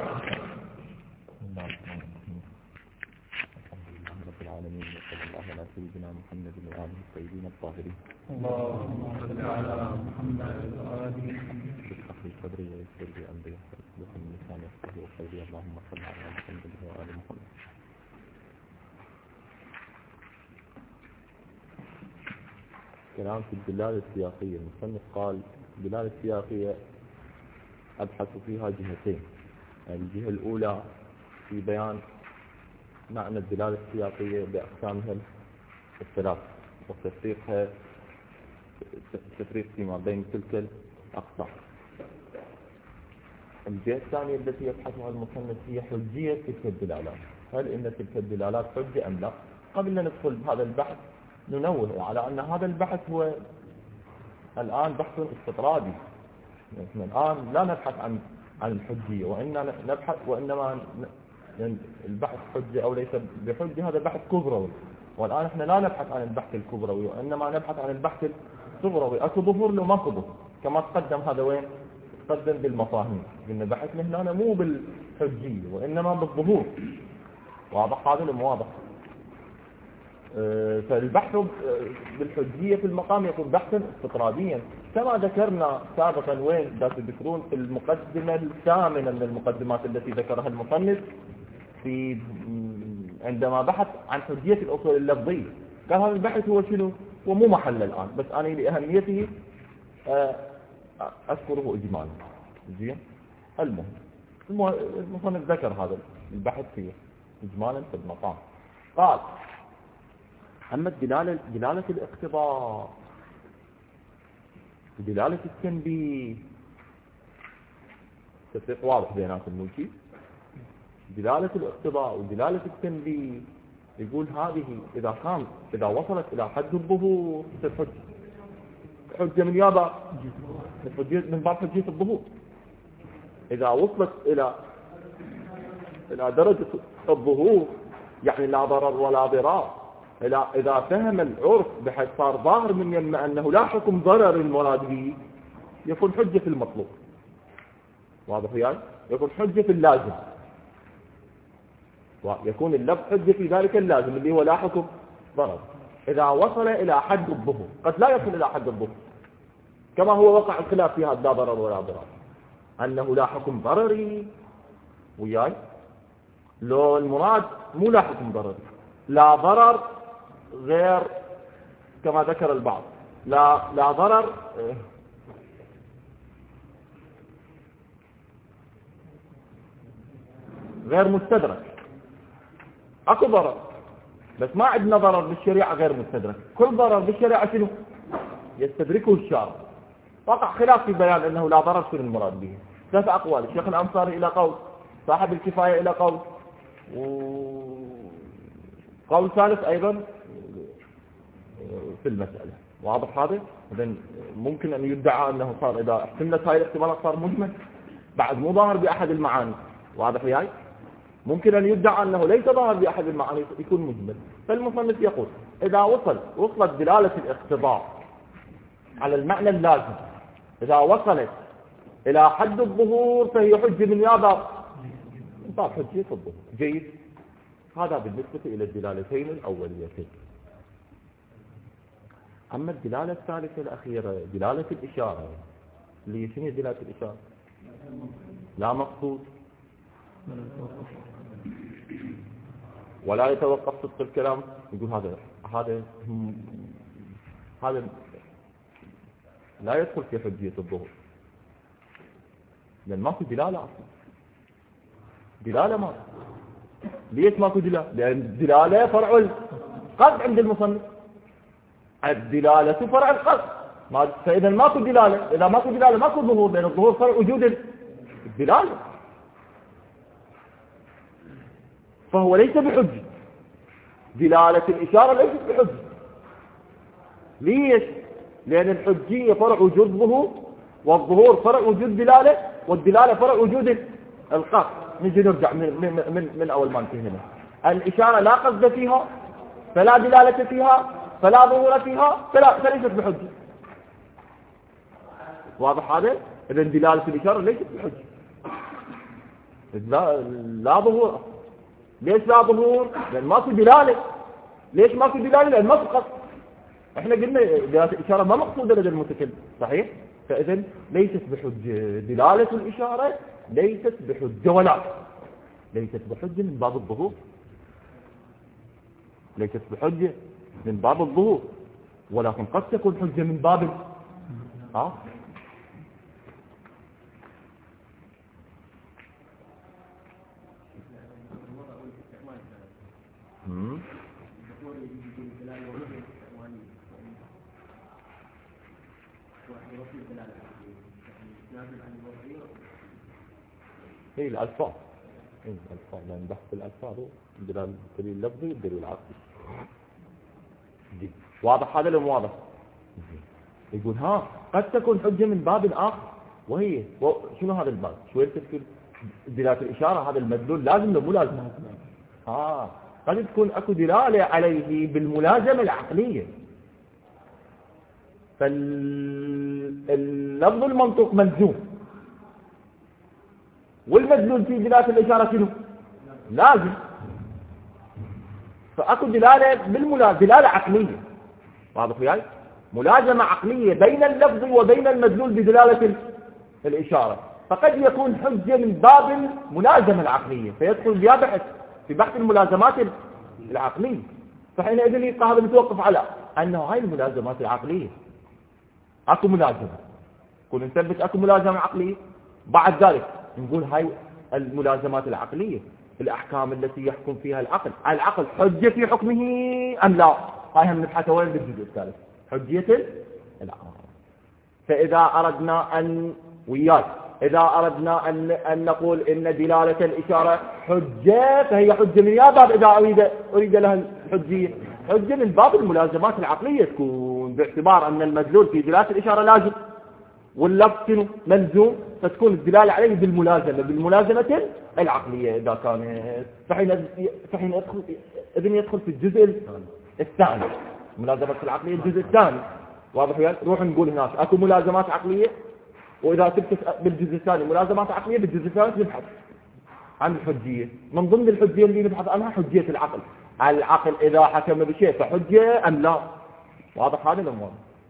رب العالمين وصلى الله على سيدنا محمد وآله الطيبين الطاهرين. اللهم صل على محمد وآله اشرح لي صدري ويسر لي أمري واحلل من لساني يفقهوا قولي. اللهم صل على محمد وآل محمد. كلام في الدلالة السياقية. المصنف قال الدلالة السياقية أبحث فيها جهتين. يعني الجهة الأولى في بيان معنى الدلالة السياقية بأقسامها الثلاث وتفريقها فيما بين تلك الأقسام. الجهة الثانية التي يبحثها المصنف هي حجية تلك الدلالات. هل إن تلك الدلالات حجة أم لا؟ قبل أن ندخل بهذا البحث ننوه على أن هذا البحث هو الآن بحث استطرادي. نحن الآن لا نبحث عن الحجية وإنما البحث حجة أو ليس بحجة. هذا بحث كبروي، والآن احنا لا نبحث عن البحث الكبروي وإنما نبحث عن البحث الصغروي. أكو ظهور لو ما ظهور كما تقدم. هذا وين تقدم بالمفاهيم. قلنا بحثنا هنا مو بالحجية وإنما بالظهور. واضح هذا المواضح. فالبحث بالحجية في المقام يكون بحثا استطراديا كما ذكرنا سابقا. وين تذكرون في المقدمة الثامنة من المقدمات التي ذكرها المصنف في عندما بحث عن حجية الأصول اللفظية. قال هذا البحث هو شنو؟ ومو محل الآن، بس أنا لأهميته أذكره إجمالا. زين. المصنف ذكر هذا البحث فيه إجمالا في المقام. قال أما دلالة الاقتضاء ودلالة التنبيه تفريق واضح بيناتهم مو؟ دلالة الاقتضاء ودلالة التنبيه يقول هذه إذا وصلت إلى حد الظهور تصير حجة من يابا من باب حجية الظهور. إذا وصلت إلى درجة الظهور يعني لا ضرر ولا ضرار. إذا فهم العرف بحيث صار ظاهر من يم أنه لا حكم ضرر المراد به يكون حجة في المطلوب. واضح يعني؟ يكون حجة في اللازم. ويكون اللفظ حجة في ذلك اللازم اللي هو لا حكم ضرر. إذا وصل إلى حد الظهور قد لا يصل إلى حد الظهور كما هو وقع الخلاف في هذا لا ضرر ولا ضرر أنه لا حكم ضرري وياي. لو المراد مو لا حكم ضرري لا ضرر غير كما ذكر البعض لا ضرر غير مستدرك. اكو ضرر بس ما عندنا ضرر بالشريعة غير مستدرك. كل ضرر بالشريعة شنو يستدركه الشارع. وقع خلاف في بيان انه لا ضرر شنو المراد به. ثلاث اقوال. الشيخ الانصاري الى قول، صاحب الكفاية الى قول، وقول ثالث ايضا في المسألة. واضح هذا؟ اذن ممكن ان يدعى انه صار اذا احتملت هاي الاحتمالات صار مجمل بعد مو ظاهر باحد المعاني. واضح وياي؟ ممكن ان يدعى انه ليس ظاهر باحد المعاني يكون مجمل. فالمصنف يقول اذا وصلت دلالة الاقتضاء على المعنى اللازم اذا وصلت الى حد الظهور فهي حجة من يابا باب حجية الظهور. جيد. هذا بالنسبة الى الدلالتين الاوليتين. أما الدلالة الثالثة الأخيرة دلالة الإشارة اللي شنو دلالة الإشارة؟ لا مقصود ولا يتوقف صدق الكلام. يقول هذا لا يدخل في حجية الظهور لأن ماكو دلالة أصلا. دلالة ما ليش ماكو دلالة؟ لأن الدلالة فرع القصد عند المصنف. الدلالة فرع القصد. فإذا ماكو دلالة. إذا ماكو دلالة ماكو ظهور لأن الظهور فرع وجود الدلالة. فهو ليس بحجة. دلالة الإشارة ليست بحجة. ليش؟ لأن الحجية فرع وجود ظهور والظهور فرع وجود دلالة والدلالة فرع وجود القصد. نجي نرجع من أول ما انتهينا. الإشارة لا قصد فيها فلا دلالة فيها فلا ظهور فيها فليست بحجة. واضح هذا؟ إذن دلالة الإشارة ليست بحجة. لا ظهور. ليش لا ظهور؟ لأن ماكو دلالة. ليش ماكو دلالة؟ لأن ما فقط احنا قلنا دلالة الإشارة ما مقصودة لدى المتكلم، صحيح؟ فإذا ليست بحجة دلالة الإشارة، ليست بحجة ولا ليست بحجة من باب الظهور، ليست بحجة من باب الظهور، ولكن قد تكون حجة من باب هي الألفاظ. الألفاظ، لأن بحث الألفاظ دلالة الدليل اللفظي والدليل العقلي. واضح هذا ولا واضح؟ يقول قد تكون حجة من باب آخر، وهي شنو هذا الباب؟ شوية تفكير. دلالة الإشارة هذا المدلول لازم ولا مو لازم؟ قد تكون أكو دلالة عليه بالملازمة العقلية. فاللفظ المنطوق ملزوم، والمدلول في دلالة الإشارة شنو؟ لازم. فأكو دلالة دلالة عقلية، واضح وياي؟ ملازمة عقلية بين اللفظ وبين المدلول بدلالة الإشارة. فقد يكون حجة من باب الملازمة العقلية، فيدخل بها في بحث الملازمات العقلية. فحينئذ يبقى هذا متوقف على أنه هاي الملازمات العقلية أكو ملازمة، نقول نثبت أكو ملازمة عقلية، بعد ذلك نقول هاي الملازمات العقلية الأحكام التي يحكم فيها العقل حجة في حكمه أم لا؟ هاي هم نبحثها وين بالجزء الثالث، حجية العقل. فإذا أردنا إذا أردنا أن نقول إن دلالة الإشارة حجة، فهي حجة من يا باب إذا أريد لها الحجية، حجة من باب الملازمات العقلية، تكون باعتبار أن المدلول في دلالة الإشارة لازم واللفظ ملزوم، فتكون الدلالة عليه بالملازمة العقلية إذا كانت. فحين يدخل في الجزء الثاني، ملازمة العقلية الجزء الثاني، واضح وياك؟ نروح نقول هناك أكو ملازمات عقلية، وإذا تبت بالجزء الثاني ملازمات عقلية، بالجزء الثالث نبحث عن الحجية. من ضمن الحجية اللي نبحث عنها حجية العقل إذا حكم بشيء فحجة أم لا؟ واضح هذا الأمر؟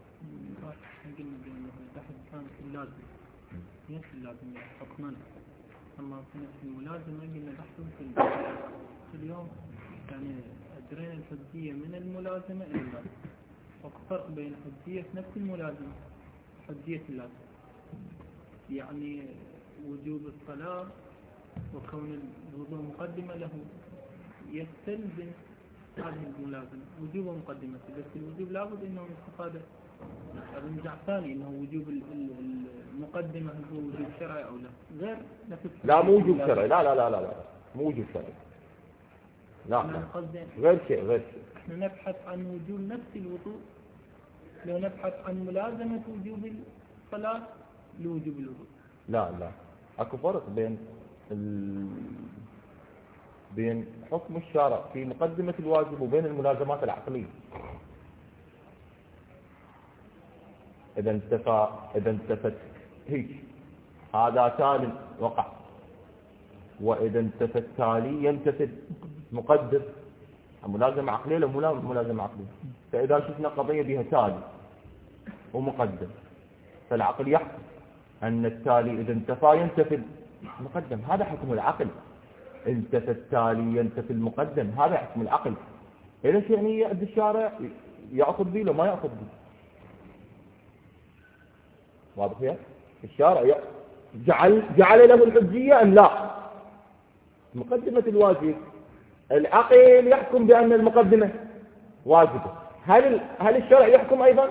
اللازم حكما، أما في نفس الملازمة قلنا بحث في اليوم يعني أدرينا الحجية من الملازمة إلى اللازم، وفرق بين حجية نفس الملازمة حجية اللازم، يعني وجوب الصلاة وكون الوضوء مقدمة له يستلزم هذه الملازمة وجوب مقدمة، بس الوجوب لابد أنه استفادة رجع ثاني انه وجوب المقدمة هو وجوب شرعي او لا، غير نفس لا مو وجوب شرعي، لا لا لا لا مو وجوب شرعي، لا غير شيء. احنا نبحث عن وجوب نفس الوضوء، لو نبحث عن ملازمة وجوب الصلاة لوجوب الوضوء. لا اكو فرق بين حكم الشارع في مقدمة الواجب وبين الملازمات العقلية. إذا انتفت هيك هذا تالي وقع، وإذا انتفت تالي ينتفت مقدر، ملازمة عقلية لو ملازمة عقلية. فإذا شفنا قضية بها تالي ومقدم، فالعقل يحكم أن التالي إذا انتفى ينتفي المقدم، هذا حكم العقل. انتفى التالي ينتفي المقدم، هذا حكم العقل. إذا يعني يأد الشارع يأخذ به لو ما يأخذ به، واضح يا؟ الشارع جعل له الحجية أم لا؟ مقدمة الواجب العقل يحكم بأن المقدمة واجبة، هل الشرع يحكم أيضا؟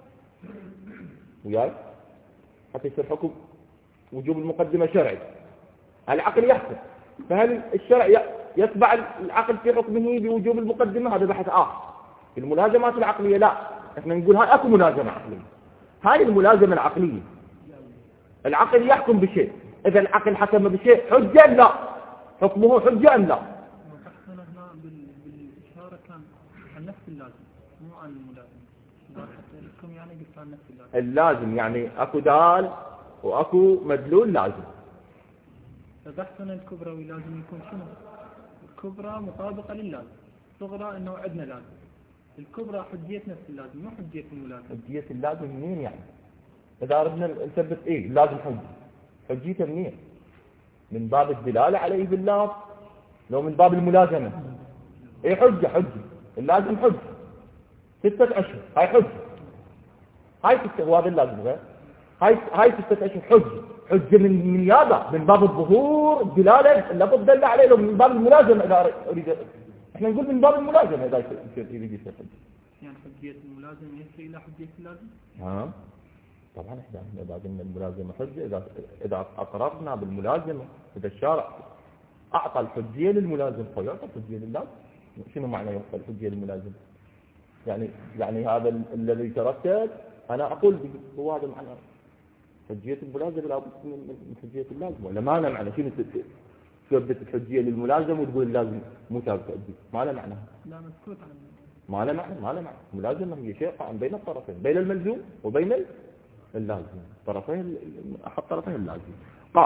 وياي حتى يصير حكم وجوب المقدمة شرعي، العقل يحكم، فهل الشرع يتبع العقل في حكمه بوجوب المقدمة؟ هذا بحث آخر. في الملازمات العقلية لا، احنا نقول هاي اكو ملازمة عقلية، هاي الملازمة العقلية العقل يحكم بشيء، إذا العقل حكم بشيء حجة لا، حكمه حجة أم لا؟ وتحصل هنا بالإشارة كان عن نفس اللازم مو عن الملازم، حتى الحكم يعني قلت عن نفس اللازم يعني أكو دال وأكو مدلول لازم، فبحثنا الكبروي لازم يكون شنو؟ الكبرى مطابقة للازم، الصغرى انه عندنا لازم. الكبرى حجية نفس اللازم مو حجية الملازم. حجية اللازم منين يعني؟ إذا أردنا نثبت إيه لازم حجيته منين؟ من باب الدلالة عليه باللفظ لو من باب الملازمة؟ إيه حجة اللازم حجة 6 أشهر هاي حجة، هاي 6 وهذا اللازم غير هاي 6 أشهر حجة من يابا من باب الظهور الدلالة اللفظ دل عليه لو من باب الملازمة. إذا أريد إحنا نقول من باب الملازمة إذا يريد يصير حجة. يعني حجية الملازم يسري إلى حجية اللازم؟ طبعا إحنا إذا قلنا الملازمة حجة إذا أقررنا بالملازمة إذا الشارع أعطى الحجية للملازم فيعطى الحجية لللازم. شنو معنى يعطى الحجية للملازم؟ يعني هذا الذي ترتب أنا أقول به هو هذا معنى حجية الملازم لا بد من حجية اللازم، ولا ما معنى شنو تثبت الحجية للملازم وتقول اللازم مو ثابت حجية؟ ما له معنى. لا مسكوت عنه. ما له معنى. الملازمة هي شيء قائم بين الطرفين بين الملزوم وبين اللازم طرفين أحد طرفين اللازم. قال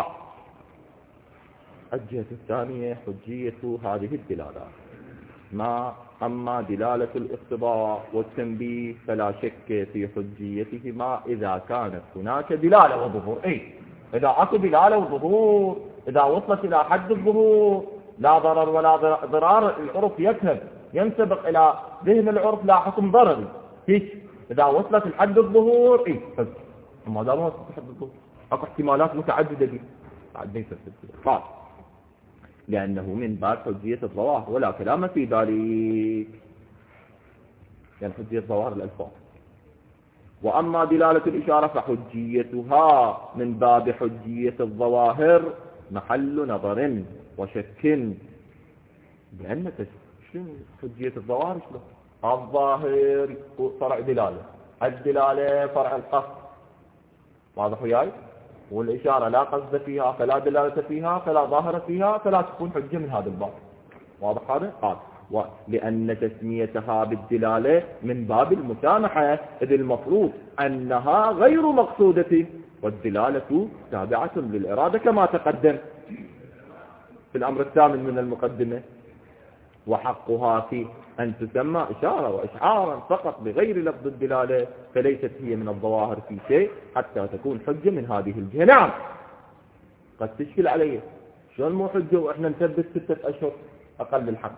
الجهة الثانية حجية هذه الدلالات أما دلالة الاقتضاء والتنبيه فلا شك في حجيتهما إذا كانت هناك دلالة وظهور. إذا أكو دلالة وظهور إذا وصلت إلى حد الظهور لا ضرر ولا ضرار العرف ينسبق إلى ذهن العرف لا حكم ضرري هيك. إذا وصلت لحد الظهور حجة. ما دام وصلت لحد الظهور أكو احتمالات متعددة دي بعد ليس قال لأنه من باب حجية الظواهر ولا كلام في ذلك، يعني حجية ظواهر الألفاظ. وأما دلالة الإشارة فحجيتها من باب حجية الظواهر محل نظر وشك. لأن شنو حجية الظواهر؟ شنو الظاهر فرع دلالة، الدلالة فرع القصد، واضح وياي؟ والإشارة لا قصد فيها فلا دلالة فيها فلا ظاهر فيها فلا تكون حجة من هذا الباب. واضح هذا؟ قال لأن تسميتها بالدلالة من باب المسامحة إذ المفروض أنها غير مقصودة والدلالة تابعة للإرادة كما تقدم في الأمر الثامن من المقدمة. وحقها في أن تسمى إشارة وإشعارا فقط بغير لفظ الدلالة فليست هي من الظواهر في شيء حتى تكون حجة من هذه الجهة. نعم قد تشكل عليه شلون مو حجة وإحنا نثبت 6 أشهر أقل الحمل؟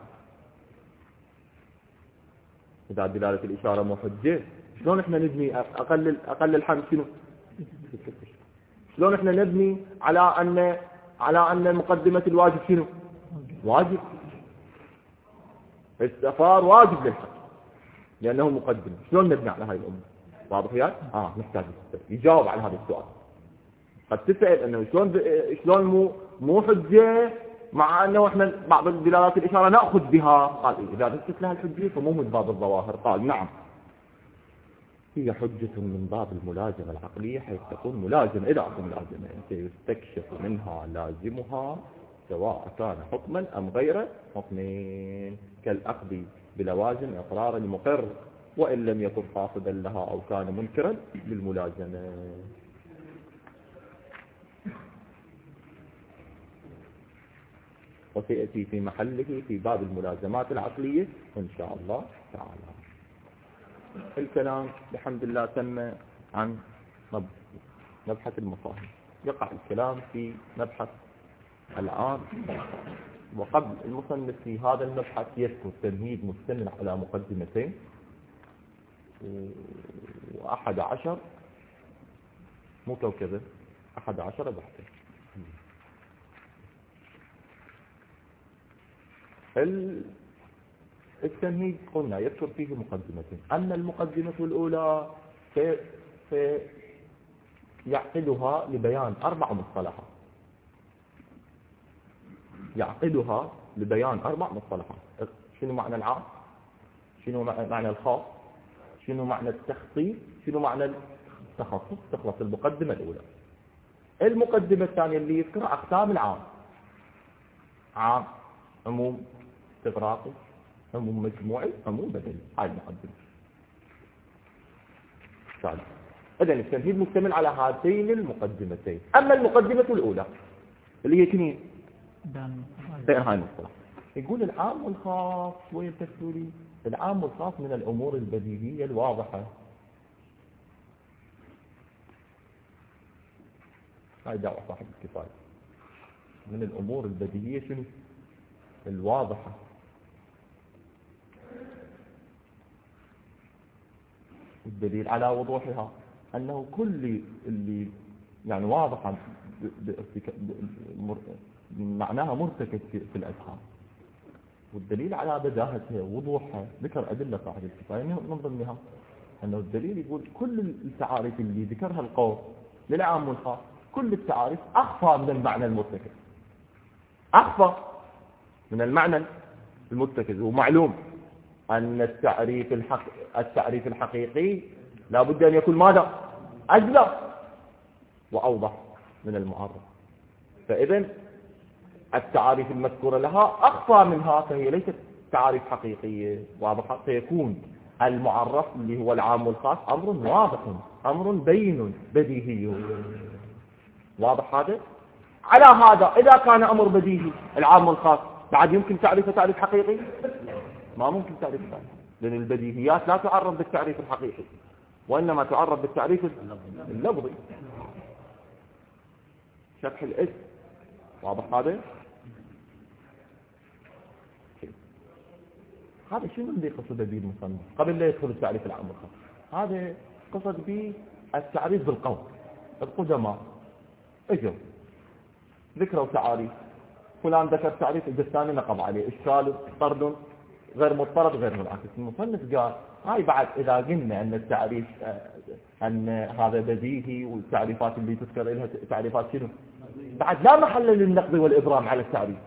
إذا دلالة الإشارة مو حجة شلون إحنا نبني أقل الحمل شنو؟ شلون إحنا نبني على أن مقدمة الواجب شنو؟ واجب. السفار واجب للحج لأنه مقدم. شلون نبني على هاي الأمور؟ واضح وياك؟ نحتاج يجاوب على هذا السؤال. قد تسأل أنه شلون مو حجة مع أنه إحنا بعض الدلالات الإشارة نأخذ بها. قال إذا ذكرت لها الحجية فمو من باب الظواهر. قال نعم هي حجة من باب الملازمة العقلية حيث تكون ملازمة. إذا أكون ملازمة يستكشف منها لازمها سواء كان حكما أم غير حكمين كالأخذ بلوازم إقرار المقر وإن لم يكن قاصدا لها أو كان منكرا للملازمة. وسيأتي في محله في باب الملازمات العقلية إن شاء الله تعالى. الكلام بحمد الله تم عن مبحث المفاهيم. يقع الكلام في مبحث الآن. وقبل المصنف في هذا المبحث يذكر تمهيد مستمر على مقدمتين و11 مو كوكبة 11 بحثا. التمهيد قلنا يذكر فيه مقدمتين. أما المقدمة الأولى يعقدها لبيان 4 مصطلحات. يعقدها لبيان 4 مصطلحات. شنو معنى العام؟ شنو معنى الخاص؟ شنو معنى التخصيص؟ شنو معنى التخصص؟ تخلص المقدمة الأولى. المقدمة الثانية اللي يذكر أقسام العام. عام، عموم استغراقي، عموم مجموعي، عموم بدلي. هاي المقدمة. إذن التمهيد مشتمل على هاتين المقدمتين. أما المقدمة الأولى اللي هي كنين بين هاي المصطلح. يقول العام والخاص شوية تكتولي. العام والخاص من الأمور البديهية الواضحة. هاي دعوة صاحب الكفاية. من الأمور البديهية شنو؟ الواضحة. الدليل على وضوحها أنه كل اللي يعني واضحة معناها مرتكز في الأذهان. والدليل على بداهتها ووضوحها ذكر أدلة صاحب الكفاية من ضمنها أنه الدليل يقول كل التعاريف اللي ذكرها القول للعام والخاص كل التعاريف أخفى من المعنى المرتكز. أخفى من المعنى المرتكز. ومعلوم أن التعريف الحقيقي لا بد أن يكون ماذا؟ أجلى وأوضح من المعرف. فإذن التعاريف المذكورة لها أخفى منها فهي ليست تعاريف حقيقية واضحة. سيكون المعرف اللي هو العام والخاص أمر واضح أمر بين بديهي. واضح هذا؟ على هذا إذا كان أمر بديهي العام والخاص بعد يمكن تعريفه تعريف حقيقي؟ ما ممكن تعريف ذلك، لأن البديهيات لا تعرف بالتعريف الحقيقي وإنما تعرف بالتعريف اللفظي. شرح الاسم واضح هذا؟ هذا شنو اللي قصد به المصنف قبل لا يدخل التعريف العام والخاص؟ هذا قصد به التعريف بالقول. القدماء اجوا ذكروا تعاريف، فلان ذكر تعريف الثاني نقض عليه اشكال طرد غير مضطرد غير منعكس. المصنف قال هاي بعد إذا قلنا أن التعريف أن هذا بديهي والتعريفات اللي تذكر لها تعريفات شنو بعد لا محل للنقض والإبرام على التعريف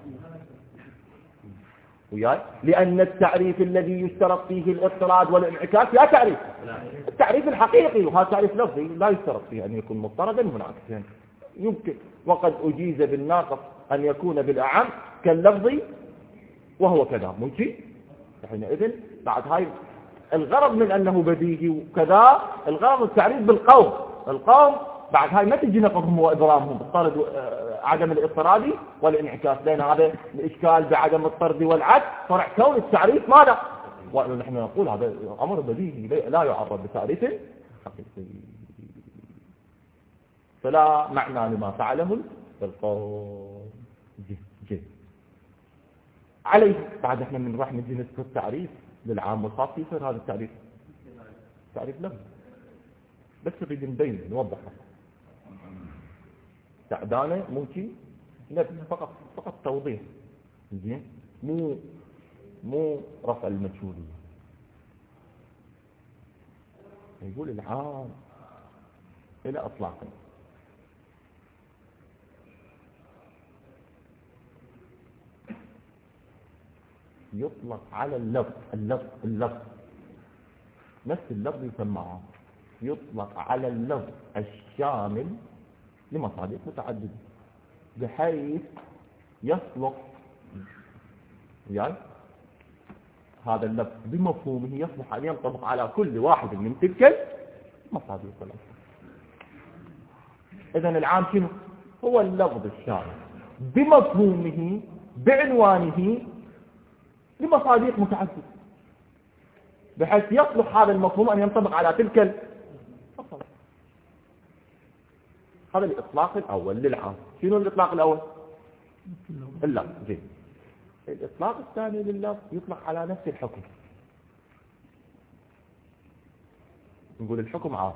وياي، لأن التعريف الذي يشترط فيه الاضطراد والانعكاس لا تعريف التعريف الحقيقي، وهذا تعريف لفظي لا يشترط فيه أن يكون مضطردا منعكسا. يمكن وقد أجيز بالناقص أن يكون بالأعم كاللفظي وهو كذا ممكن. حينئذ بعد هاي الغرض من أنه بديهي وكذا الغرض التعريف بالقوم. القوم بعد هاي ما تجي نقضهم وإبرامهم بالطرد عدم الاضطرادي والانعكاس، لأن هذا الإشكال بعدم الطرد والعكس فرع كون التعريف ماذا؟ ونحن نقول هذا أمر بديهي لا يعرض بتعريف حقيقي، فلا معنى لما فعله القوم. عليه بعد احنا من راح نجي نذكر التعريف للعام والخاص يصير هذا التعريف تعريف لفظي بس نريد نبين نوضحه. تعدانه ممكن فقط توضيح زين مو رفع المجهولية. يقول العام الى اطلاقه يطلق على اللفظ نفس اللفظ يسمى عام. يطلق على اللفظ الشامل لمصادق متعددة بحيث يصلح يعني هذا اللفظ بمفهومه يصلح أن ينطبق على كل واحد من تلك المصادق. إذن العام شنو؟ هو اللفظ الشامل بمفهومه بعنوانه لمصادق متعددة بحيث يصلح هذا المفهوم أن ينطبق على تلك المصادق. هذا الإطلاق الأول للعام. شنو الإطلاق الأول؟ اللفظ. زين. الإطلاق الثاني لللفظ يطلق على نفس الحكم. نقول الحكم عام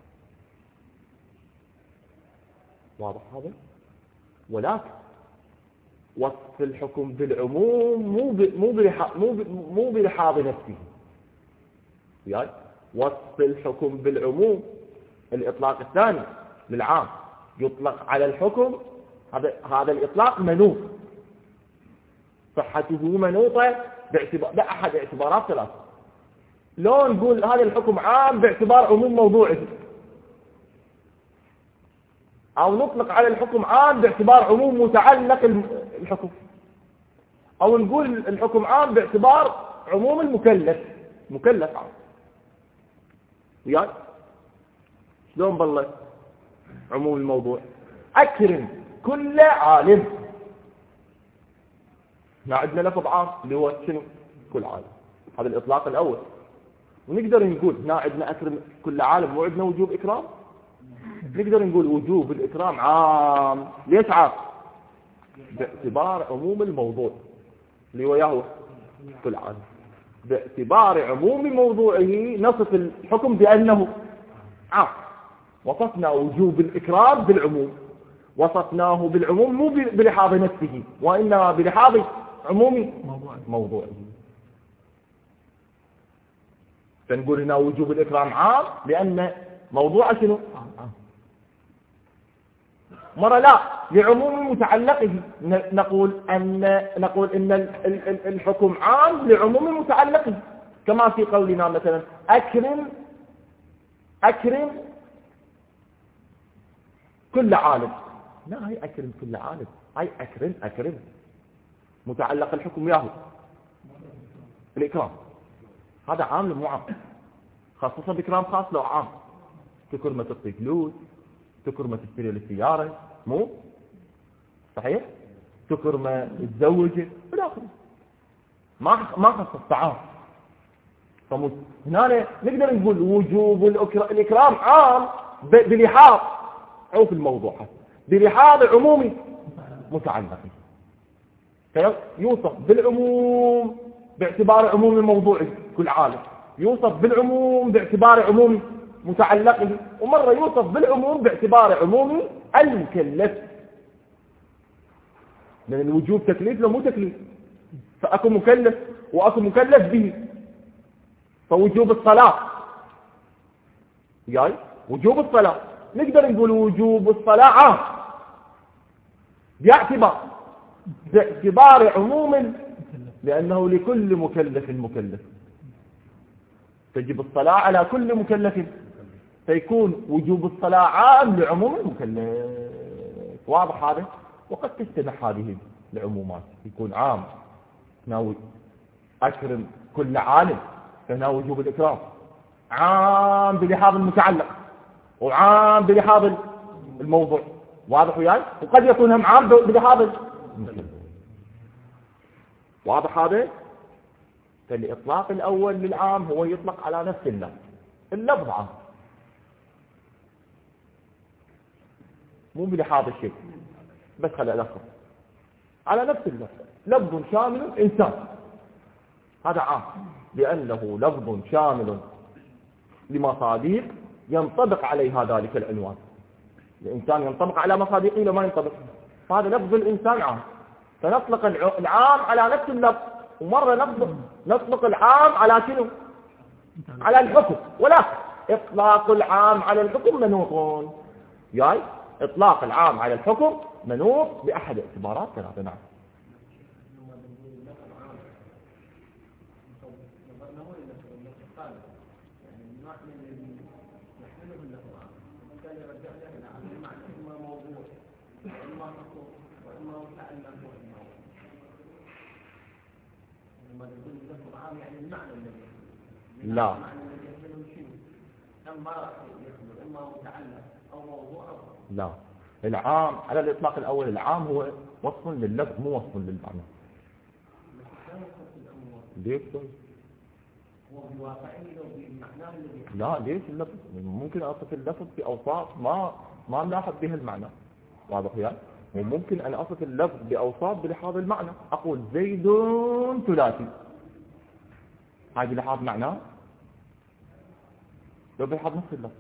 واضح هذا، ولكن وصف الحكم بالعموم مو بلحاظ نفسه. يعني وصف الحكم بالعموم الإطلاق الثاني للعام يطلق على الحكم. هذا الإطلاق منوط، صحته منوطة بأحد اعتبارات ثلاثة. لو نقول هذا الحكم عام باعتبار عموم موضوعه، أو نطلق على الحكم عام باعتبار عموم متعلق الحكم، أو نقول الحكم عام باعتبار عموم مكلف عام. وياي شلون بالله عموم الموضوع؟ أكرم كل عالم. هنا عندنا لفظ عام اللي هو شنو؟ كل عالم. هذا الإطلاق الأول. ونقدر نقول هنا عندنا أكرم كل عالم وعندنا وجوب إكرام. نقدر نقول وجوب الإكرام عام. ليش عام؟ باعتبار عموم الموضوع اللي هو يهوى كل عالم. باعتبار عموم موضوعه نصف الحكم بأنه عام. وصفنا وجوب الإكرام بالعموم، وصفناه بالعموم مو بلحاظ نفسه وإنما بلحاظ عموم موضوعه. فنقول هنا وجوب الإكرام عام لأن موضوع شنو؟ مرة لا لعموم متعلقه. نقول إن الحكم عام لعموم متعلقه، كما في قولنا مثلا أكرم كل عالم. لا هي أكرم كل عالم، هي أكرم متعلق الحكم ياهو الإكرام. هذا عام مو عام، خاصة بإكرام خاص لو عام. تكرمة تعطي فلوس، تكرمة تشتري السيارة، مو صحيح؟ تكرمة تزوجه بالآخر ما خص الطعام. هنا نقدر نقول وجوب الإكرام عام بلحاظ عوف الموضوع، بلحاظ عمومي متعلق، يوصف بالعموم باعتبار عموم الموضوع كل عالم، يوصف بالعموم باعتبار عموم متعلقه، ومرة يوصف بالعموم باعتبار عموم المكلف. لأن الوجوب تكليف لو مو تكليف، فأكو مكلف وأكو مكلف به. فوجوب الصلاة جاي وجوب الصلاة نقدر نقول وجوب الصلاة عام باعتبار عموم، لأنه لكل مكلف تجب الصلاة على كل مكلف، فيكون وجوب الصلاة عام لعموم المكلف. واضح هذا؟ وقد تجتمع هذه العمومات، يكون عام ناوي أكرم كل عالم، فهنا وجوب الإكرام عام بلحاظ المتعلق وعام بلحاظ الموضوع. واضح وياي؟ وقد يكون هم عام بلحاظ واضح هذا؟ فالإطلاق الأول للعام هو يطلق على نفس اللفظ عام، مو بلحاظ الشيء بس خلق لفظ على نفس اللفظ. لفظ شامل إنسان، هذا عام لأنه لفظ شامل لمصادق ينطبق عليها ذلك العنوان. الإنسان ينطبق على مصادقه لما ينطبق، فهذا لفظ الإنسان عام، فنطلق العام على نفس اللفظ. ومرة نطلق العام على شنو؟ على الحكم. ولا إطلاق العام على الحكم منوط جاي، إطلاق العام على الحكم منوط بأحد اعتبارات ثلاثة. نعم. لا لا، العام على الإطلاق الأول العام هو وصف لللفظ مو وصف للمعنى. ليش؟ لا ليش اللفظ؟ ممكن أصف اللفظ بأوصاف ما نلاحظ بها المعنى. واضح يعني؟ وممكن أن أصف اللفظ بأوصاف بلحاظ المعنى. أقول زيد ثلاثي، هاي بلحاظ معناه لو بلحاظ نفس اللفظ،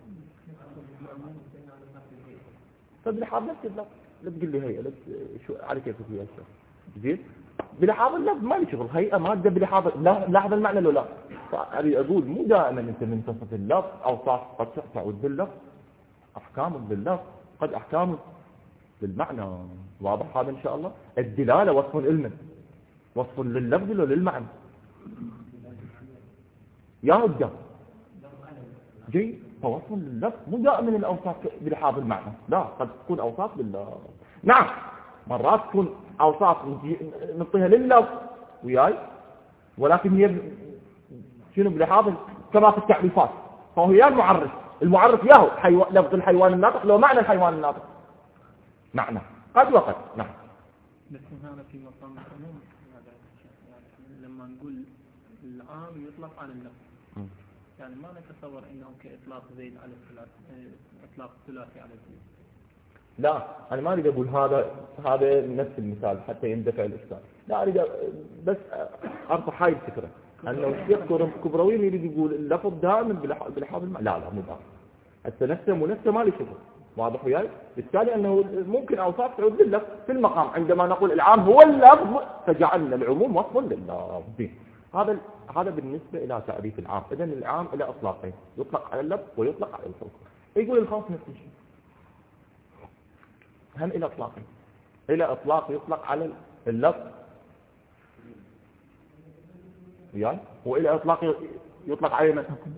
فبلحاظ نفس اللفظ لا تقول لي هيئة شو على كيف فيها الشيء زين بلحاظ اللفظ ما لي شغل. هيئة مادة بلحاظ لاحظ المعنى لو لا. فأريد أقول مو دائما أنت من تصف اللفظ أوصاف قد تعود باللفظ، أحكام باللفظ قد أحكام بالمعنى. واضح هذا إن شاء الله؟ الدلالة وصف علما، وصف لللفظ ولا للمعنى يا رجال جي. فوصف لللفظ مو دائما الأوصاف بلحاظ المعنى، لا قد تكون أوصاف باللفظ. نعم مرات تكون أوصاف نعطيها لللفظ وياي، ولكن هي شنو بلحاظ كما في التعريفات. فهو يا المعرف ياهو لفظ الحيوان الناطق لو معنى الحيوان الناطق معنى قد وقد. نعم. بس هذا في مقام العموم يعني لما نقول العام يطلق على اللفظ يعني ما نتصور انه كاطلاق زيد على الثلاثي، اطلاق الثلاثي على زيد. لا انا ما اريد اقول هذا نفس المثال حتى يندفع الاشكال. لا اريد بس ارفع هاي الفكره انه الشيخ كبروي يريد يقول اللفظ دائما بلحاظ لا مو دائما. التنسى منسى ما له شغل. واضح وياي؟ بالتالي انه ممكن اوصاف تعود لللفظ في المقام. عندما نقول العام هو اللفظ فجعلنا العموم وصف لللفظ. هذا بالنسبه الى تعريف العام. اذا العام الى اطلاقين، يطلق على اللفظ ويطلق على الحكم. يقول الخاص نفس الشيء، هم الى اطلاقين. الى اطلاق يطلق على اللفظ وياي، والى اطلاق يطلق على الحكم.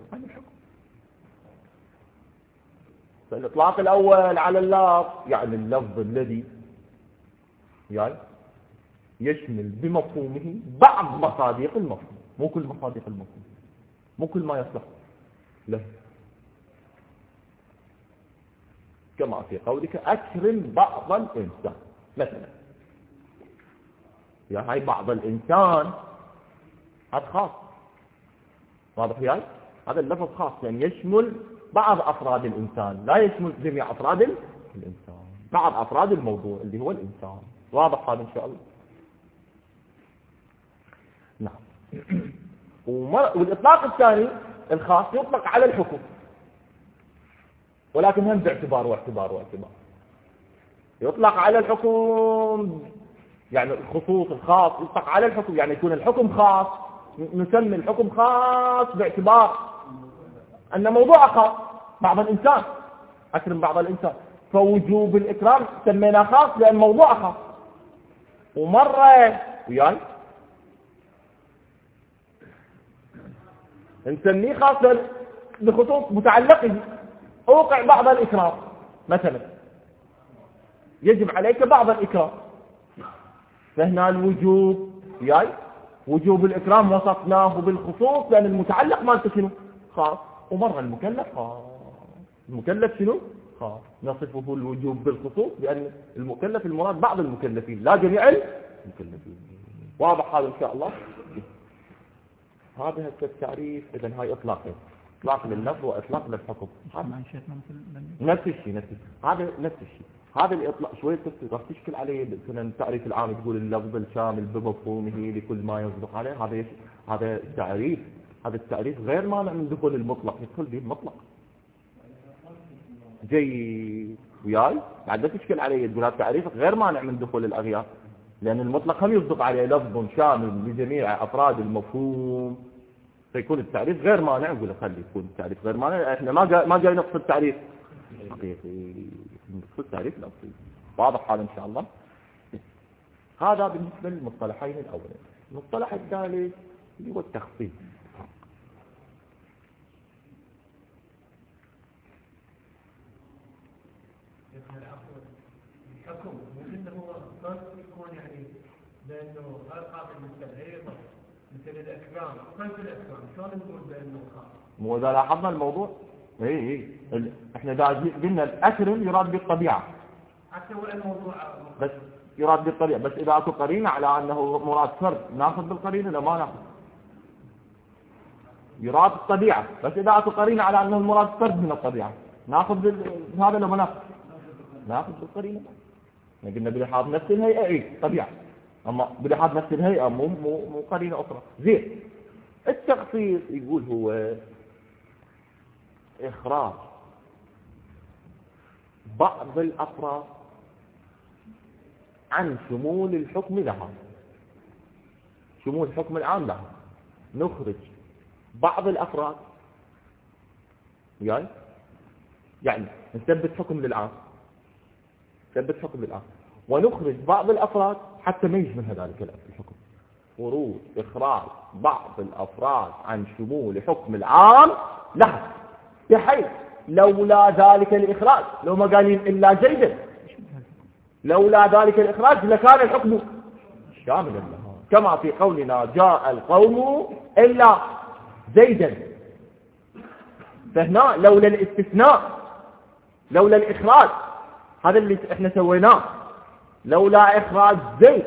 فالاطلاق الاول على اللفظ يعني اللفظ الذي يعني يشمل بمفهومه بعض مصادق المفهوم، مو كل مصادق المفهوم، مو كل ما يصلح له، كما في قولك أكرم بعض الإنسان مثلا. يعني هاي بعض الإنسان هذا خاص. واضح وياي؟ هذا اللفظ خاص يعني يشمل بعض أفراد الإنسان، لا يشمل جميع أفراد الإنسان، بعض أفراد الموضوع اللي هو الإنسان. واضح هذا إن شاء الله؟ نعم. والإطلاق الثاني الخاص يطلق على الحكم، ولكن هم باعتبار واعتبار. يطلق على الحكم يعني الخصوص الخاص يطلق على الحكم، يعني يكون الحكم خاص، نسمي الحكم خاص باعتبار أن موضوع خاص بعض الإنسان، أكرم بعض الإنسان، فوجوب الإكرام سميناه خاص لأن موضوع خاص. ومرة وياي نسميه خاص بخصوص متعلقه، أوقع بعض الإكرام مثلا، يجب عليك بعض الإكرام، فهنا الوجوب وياي وجوب الإكرام وصفناه بالخصوص لأن المتعلق مالته شنو؟ خاص. ومرة المكلف خاص. المكلف شنو؟ خاص. نصفه الوجوب بالخصوص لأن المكلف المراد بعض المكلفين لا جميع المكلفين. واضح هذا إن شاء الله؟ هذا التعريف. إذن هاي إطلاقين، إطلاق لللفظ وإطلاق للحكم. نفس الشيء هذا نفس الشيء. هذا الإطلاق شوية راح تشكل عليه التعريف العام، تقول اللفظ الشامل بمفهومه لكل ما يصدق عليه. هذا التعريف، هذا التعريف غير مانع من دخول المطلق، يدخل به المطلق. جيد وياي؟ بعد لا تشكل عليه تقول هذا التعريف غير مانع من دخول الأغيار، لأن المطلق هم يصدق عليه لفظ شامل لجميع أفراد المفهوم، فيكون التعريف غير مانع. نقول خلي يكون التعريف غير مانع، احنا ما جاي نقصد التعريف حقيقي، نقصد التعريف لفظي. واضح هذا ان شاء الله؟ هذا بالنسبه للمصطلحين الاولين. المصطلح الثالث هو التخصيص. الحكم ممكن هو خاص يكون يعني بانه القاضي المستبعد مثل الأكرام، وخلف الأكرام شلون نقول بأنه خاص؟ مو إذا لاحظنا الموضوع احنا قلنا الأكرم يراد بالطبيعة، حتى ولا الموضوع بس يراد بالطبيعة، بس إذا أكو قرينة على أنه مراد فرد ناخذ بالقرينة لا ما ناخذ. يراد الطبيعة، بس إذا أكو قرينة على أنه المراد فرد من الطبيعة ناخذ هذا لما ناخذ بالقرينة. قلنا بلحاظ نفس الهيئة طبيعة، أما بلحاظ نفس الهيئة مو قرينة أخرى. زين. التخصيص يقول هو إخراج بعض الأفراد عن شمول الحكم لها، شمول الحكم العام لها. نخرج بعض الأفراد يعني نثبت حكم للعام، نثبت حكم للعام، ونخرج بعض الأفراد حتى ما يشمل ذلك الحكم. خروج إخراج بعض الأفراد عن شمول حكم العام لها، بحيث لولا ذلك الإخراج، لو ما قالين إلا جيدا، لولا ذلك الإخراج لكان الحكم شاملا لها، كما في قولنا جاء القوم إلا زيدا. فهنا لولا الاستثناء، لولا الإخراج، هذا اللي احنا سويناه، لولا إخراج زيد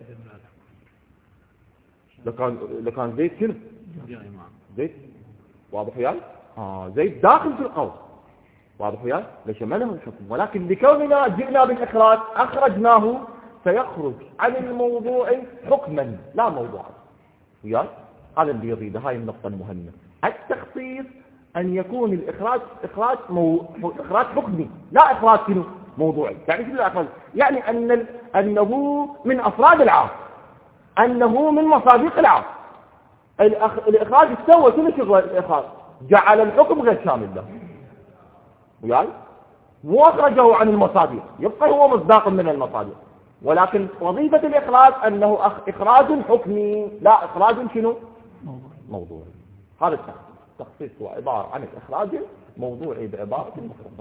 لكان زيد شنو؟ زيد واضح وياي؟ زيد داخل في القول واضح وياي؟ ليش ما له الحكم، ولكن لكوننا جئنا بالإخراج أخرجناه سيخرج عن الموضوع حكما لا موضوعا وياي؟ هذا اللي يريده، هاي النقطة المهمة. التخصيص أن يكون الإخراج إخراج حكمي لا إخراج شنو؟ موضوعي. يعني شنو الإخراج؟ يعني أنه من أفراد العام، أنه من مصادق العام. الإخراج استوى شنو شغل الإخراج؟ جعل الحكم غير شامل له وياي؟ مو أخرجه عن المصادق، يبقى هو مصداق من المصادق، ولكن وظيفة الإخراج أنه إخراج حكمي لا إخراج شنو؟ موضوعي. هذا التخصيص هو عبارة عن الإخراج موضوعي بعبارة مفردة.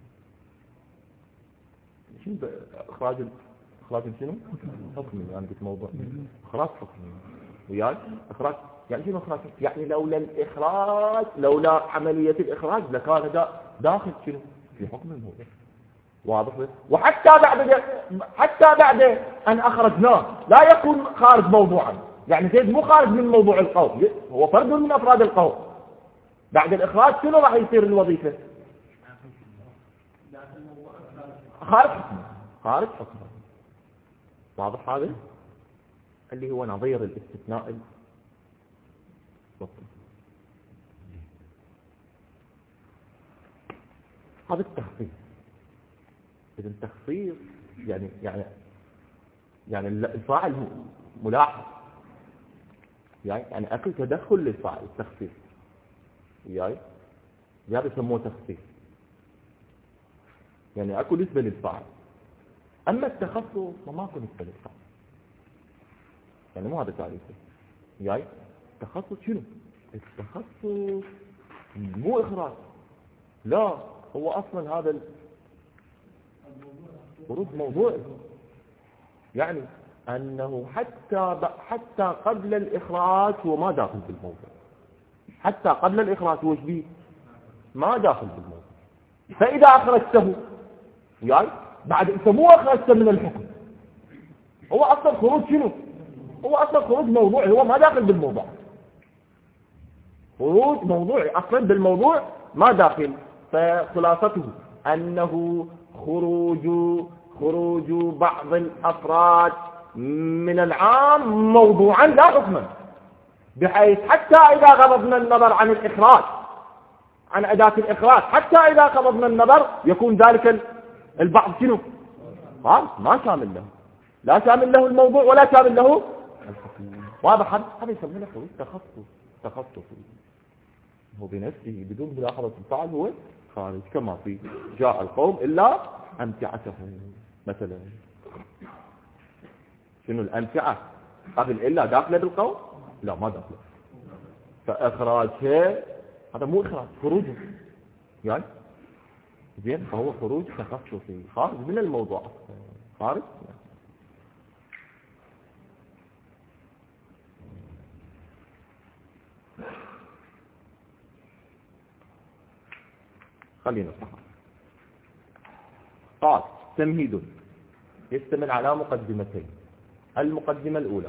شنو إخراج شنو؟ حكمي. يعني قلت موضوع إخراج حكمي وياي؟ إخراج يعني شنو إخراج؟ يعني لولا الإخراج، لولا عملية الإخراج لكان داخل شنو؟ في حكم الموضوع. واضح؟ وحتى بعد أن أخرجناه لا يكون خارج موضوعا. يعني زيد مو خارج من موضوع القول، هو فرد من أفراد القول. بعد الإخراج شنو راح يصير الوظيفة؟ خارج حكم. واضح هذا؟ اللي هو نظير الاستثناء المطلق. هذا التخصيص. إذا التخصيص يعني الفاعل ملاحظ، يعني أكل تدخل للفاعل التخصيص وياي؟ هذا يسموه تخصيص، يعني أكو نسبة للفاعل. أما التخصص فما أكو نسبة للفاعل، يعني مو هذا تعريفه وياي؟ التخصص شنو؟ التخصص مو إخراج، لا هو أصلا هذا خروج موضوعي. يعني أنه حتى قبل الإخراج هو ما داخل بالموضوع، حتى قبل الإخراج هو شبيه ما داخل بالموضوع. فإذا أخرجته يعني بعد أنت مو أخرجته من الحكم، هو أصلا خروج شنو؟ هو أصلا خروج موضوعي، هو ما داخل بالموضوع، خروج موضوعي أصلا بالموضوع ما داخل. فخلاصته أنه خروج بعض الأفراد من العام موضوعا لا حكما، بحيث حتى إذا غضبنا النظر عن الإخراج، عن أداة الإخراج، حتى إذا غضبنا النظر يكون ذلك البعض شنو؟ ما شامل له، لا شامل له الموضوع ولا شامل له الحكم. واضح؟ هذا يسمونه خروج تخصصي، هو بنفسه بدون ملاحظة الفعل هو خارج. كما في جاء القوم إلا أمتعتهم مثلا. شنو الأمتعة؟ قبل إلا داخلة بالقوم؟ لا ما داخلة. فإخراجها هذا مو إخراج، خروجه يعني زين، فهو خروج تخصصي خارج من الموضوع، خارج. خلينا نصحح. قال تمهيد يشتمل على مقدمتين. المقدمة الأولى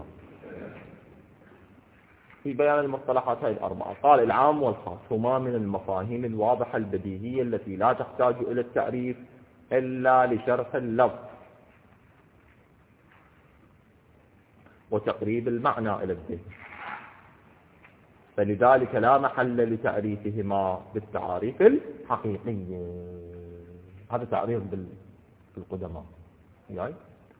في بيان المصطلحات هذه الأربعة. قال العام والخاص هما من المفاهيم الواضحة البديهية التي لا تحتاج إلى التعريف إلا لشرح اللفظ وتقريب المعنى إلى الذهن، فلذلك لا محل لتعريفهما بالتعاريف الحقيقية. هذا تعريف بالقدماء يعني.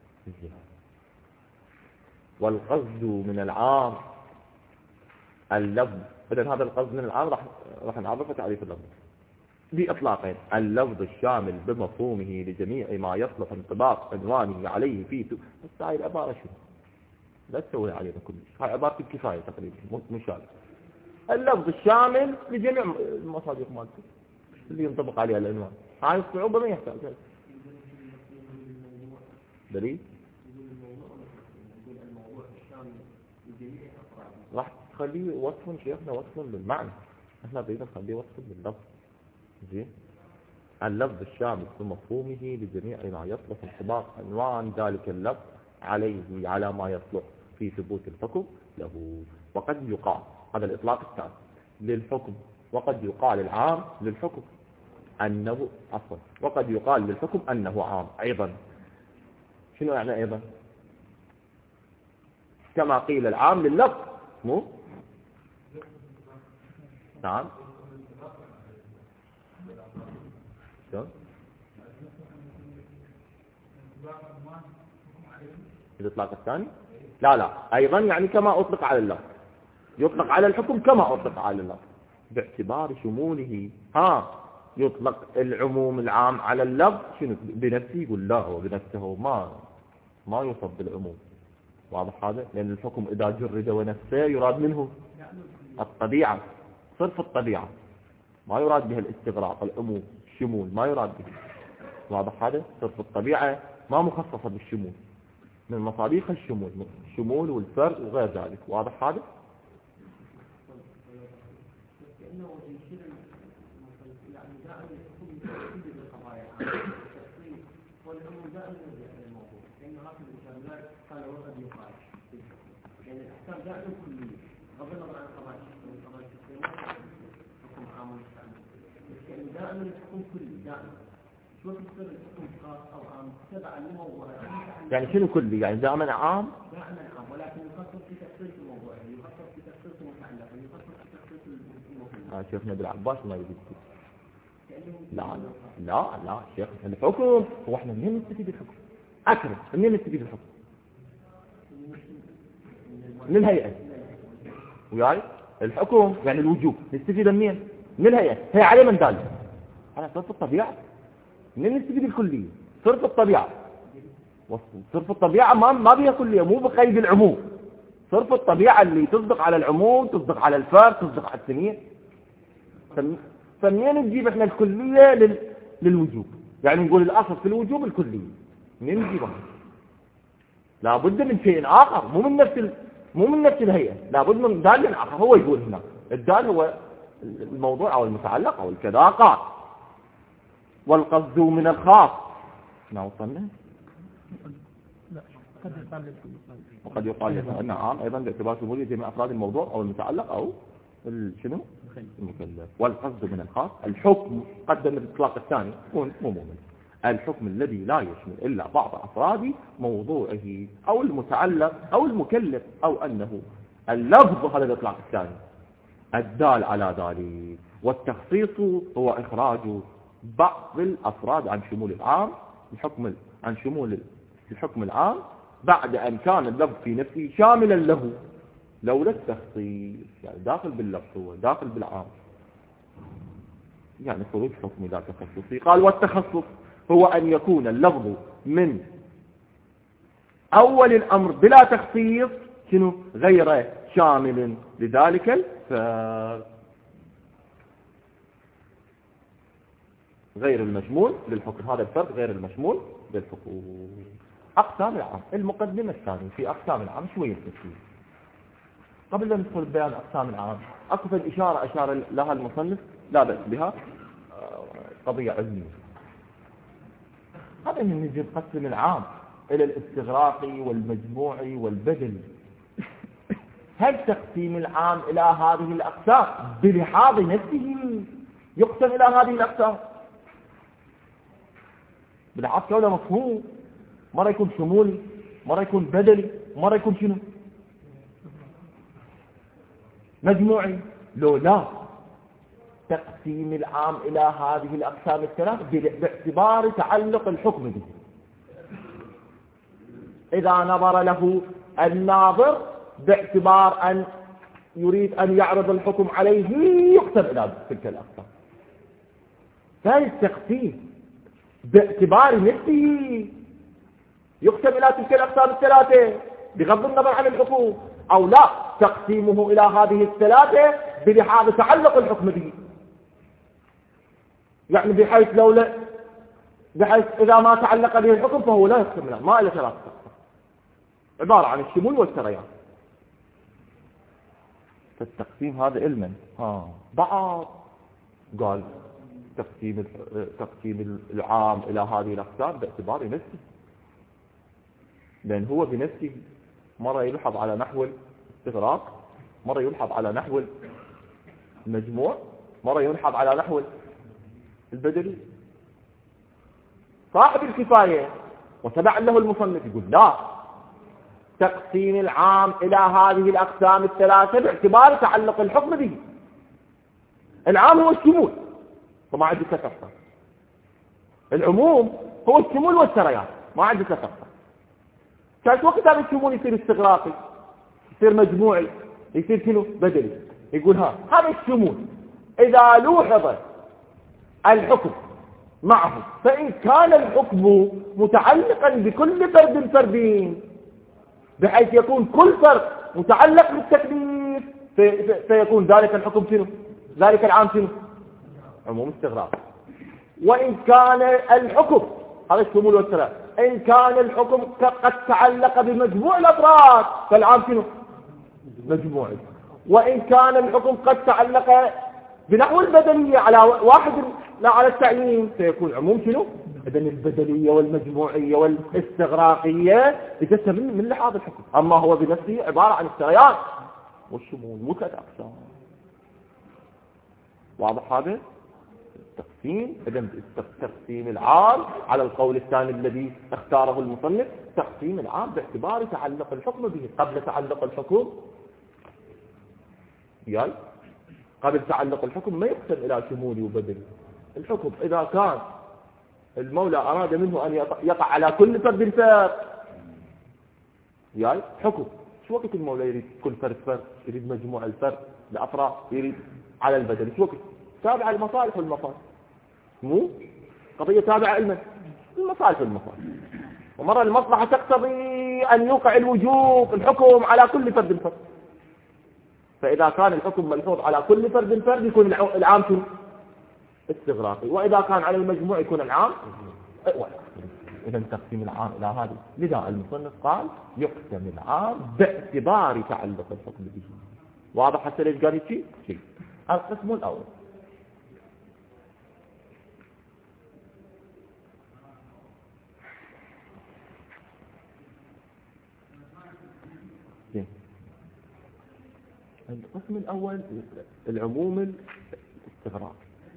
والقصد من العام اللفظ. إذن هذا القصد من العام راح نعرف تعريف اللفظ بإطلاقين: اللفظ الشامل بمفهومه لجميع ما يصلح انطباق عنوانه عليه فيه. بس هاي العبارة شو؟ لا تسوي علينا كل شيء، هاي عبارة الكفاية تقريبا مشابه. اللفظ الشامل لجميع المصادق مالته اللي ينطبق عليها العنوان. هاي الصعوبة ما يحتاج دليل. راح تخليه وصفا شيخنا، وصفا بالمعنى. احنا بدنا نخليه وصفا باللفظ. زين. اللفظ الشامل في مفهومه لجميع ما يصلح انطباق عنوان ذلك اللفظ عليه على ما يصلح في ثبوت الحكم له. وقد يقال هذا الإطلاق الثاني للحكم، وقد يقال العام للحكم أنه عفوا وقد يقال للحكم أنه عام أيضا. شنو يعني أيضا؟ كما قيل العام لللفظ مو نعم شلون؟ الإطلاق الثاني لا أيضا يعني كما أطلق على اللفظ، يطلق على الحكم كما أطلق على اللفظ باعتبار شموله. يطلق العموم العام على اللفظ شنو بنفسه؟ يقول لا هو بنفسه ما يوصف بالعموم. واضح هذا؟ لأن الحكم إذا جرد ونفسه يراد منه الطبيعة، صرف الطبيعة، ما يراد بها الاستغراق العموم الشمول، ما يراد به. واضح هذا؟ صرف الطبيعة ما مخصصة بالشمول، من مصاديق الشمول والفرق وغير ذلك. واضح هذا؟ يعني شنو كلي؟ يعني دائما عام ولكن يخصص في تخصيص الموضوع، يخصص في تخصيص المتعلق، يخصص في تخصيص الموضوع. شيخنا بالعباس ما يجوز. لا شيخ الحكم هو احنا منين نستفيد الحكم؟ أكرم منين نستفيد الحكم؟ من الهيئة. وياي الحكم يعني الوجوب نستفيد منين؟ من الهيئة. هي عليه من ذلك؟ على صرف الطبيعة. منين نستفيد الكلية؟ صرف الطبيعة. صرف الطبيعة ما بيها كلية، مو بقيد العموم. صرف الطبيعة اللي تصدق على العموم، تصدق على الفرق، تصدق على السنين. فمنين نجيب احنا الكلية للوجوب؟ يعني نقول الأصل في الوجوب الكلية. منين نجيبها؟ لابد من شيء آخر، مو من نفس الهيئة، لابد من دال آخر. هو يقول هنا الدال هو الموضوع أو المتعلق أو الكذاقات، والقصد من الخاص. ما وصلنا؟ وقد يقال نعم أيضا باعتبار شمولية جميع أفراد الموضوع أو المتعلق أو شنو؟ المكلف. والقصد من الخاص الحكم قدم الإطلاق الثاني مو مؤمن، الحكم الذي لا يشمل إلا بعض أفراد موضوعه أو المتعلق أو المكلف أو أنه اللفظ. هذا الإطلاق الثاني الدال على ذلك. والتخصيص هو إخراج بعض الأفراد عن شمول العام عن شمول الحكم العام بعد أن كان اللفظ في نفسه شاملا له لولا التخصيص. يعني داخل باللفظ هو داخل بالعام، يعني خروج حكم لا تخصصي. قال والتخصص هو أن يكون اللفظ من أول الأمر بلا تخصيص شنو غير شامل لذلك الفرق، غير المشمول للحكم. هذا الفرق غير المشمول للحكم. أقسام العام المقدمة الثانية في أقسام العام شوية تفصيل. قبل أن ندخل بيان أقسام العام أكف الإشارة أشار لها المصنف لا بأس بها، قضية علمية. هذا من نجي نقسم العام إلى الاستغراقي والمجموعي والبدلي. هل تقسيم العام إلى هذه الأقسام بلحاظ نفسه يقسم إلى هذه الأقسام بلحاظ كونه مفهوم؟ مرة يكون شمولي، مرة يكون بدلي، مرة يكون شنو مجموعي. لا تقسيم العام إلى هذه الأقسام الثلاث باعتبار تعلق الحكم به. إذا نظر له الناظر باعتبار أن يريد أن يعرض الحكم عليه يقسم إلى تلك الأقسام. ثاني التقسيم باعتبار نفسه يقسم إلى تلك الأقسام الثلاثة بغض النظر عن الحكم، أو لا تقسيمه إلى هذه الثلاثة بلحاظ تعلق الحكم به. يعني بحيث إذا ما تعلق به الحكم فهو لا يقسم له، ما إلى ثلاثة أقسام، عبارة عن الشمول والسريان. فالتقسيم هذا علما بعض قال تقسيم العام إلى هذه الأقسام باعتبار نفسه، لأن هو بنفسه مرة يلحظ على نحو الاستغراق، مرة يلحظ على نحو المجموع، مرة يلحظ على نحو البدلي. صاحب الكفاية وتبع له المصنف يقول لا، تقسيم العام إلى هذه الأقسام الثلاثة باعتبار تعلق الحكم به. العام هو الشمول، فما عندي تفصيل. العموم هو الشمول والسريان، ما عندي تفصيل. كانت وقت هذا الشمول يصير استغراقي، يصير مجموعي، يصير شنو بدلي. يقول هذا الشمول إذا لوحظ الحكم معه، فإن كان الحكم متعلقا بكل فرد فردين بحيث يكون كل فرد متعلق بالتكليف، فيكون ذلك الحكم شنو؟ ذلك العام شنو؟ عموم استغراق. وإن كان الحكم، هذا الشمول والسريان، إن كان الحكم قد تعلق بمجموع الأفراد فالعام شنو؟ مجموعي. وإن كان الحكم قد تعلق بنحو البدلية على واحد لا على التعيين فيكون عموم شنو؟ إذن البدلية والمجموعية والاستغراقية بجسم من لحاظ الحكم. أما هو بنفسه عبارة عن السريان والشمول، مو ثلاث أقسام. واضح هذا؟ التقسيم، إذن التقسيم العام على القول الثاني الذي اختاره المصنف، تقسيم العام باعتبار تعلق الحكم به. قبل تعلق الحكم قبل تعلق الحكم ما يقسم إلى شمولي وبدلي. الحكم إذا كان المولى أراد منه أن يقع على كل فرد فرد، حكم شو وقت المولى يريد كل فرد فرد، يريد مجموع الفرد الأفراد، يريد على البدل، شو وقت؟ تابع المصالح والمفاسد، مو قضية تابعة المصالح والمفاسد. ومرة المصلحة تقتضي أن يوقع الوجوب الحكم على كل فرد فرد، فإذا كان الحكم ملحوظ على كل فرد فرد يكون العام شنو؟ استغراقي، وإذا كان على المجموع يكون العام. إذا تقسيم العام إلى هذه، لذا المصنف قال يقسم العام باعتبار تعلق الحكم به. واضح حتى ليش قال شيء؟ القسم الأول. القسم الأول العموم الاستغراق.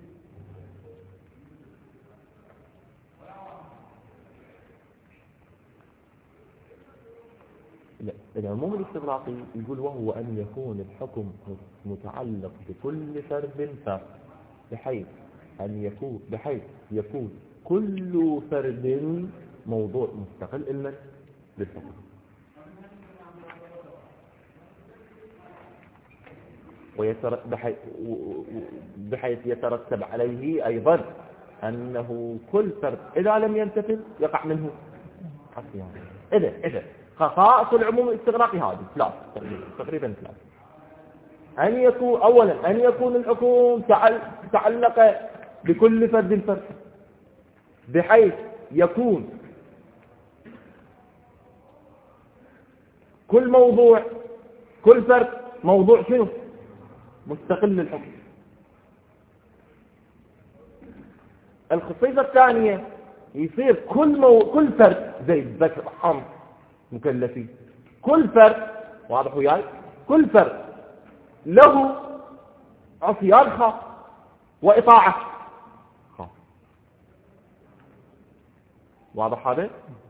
العموم الاستغراقي يقول وهو أن يكون الحكم متعلق بكل فرد فرد بحيث يكون كل فرد موضوع مستقل للحكم، بحيث يترتب عليه أيضا أنه كل فرد إذا لم ينتفل يقع منه عصيان. إذا خصائص العموم الاستغراقي هذه تقريبا ثلاث. أولا أن يكون الحكم تعلق بكل فرد فرد بحيث يكون كل فرد موضوع شنو؟ مستقل للحكم. الخصيصة الثانية يصير كل فرد زي بكر عمرو مكلفين، كل فرد واضح وياي، كل فرد له عصيان خاص وإطاعة خاص. واضح هذا؟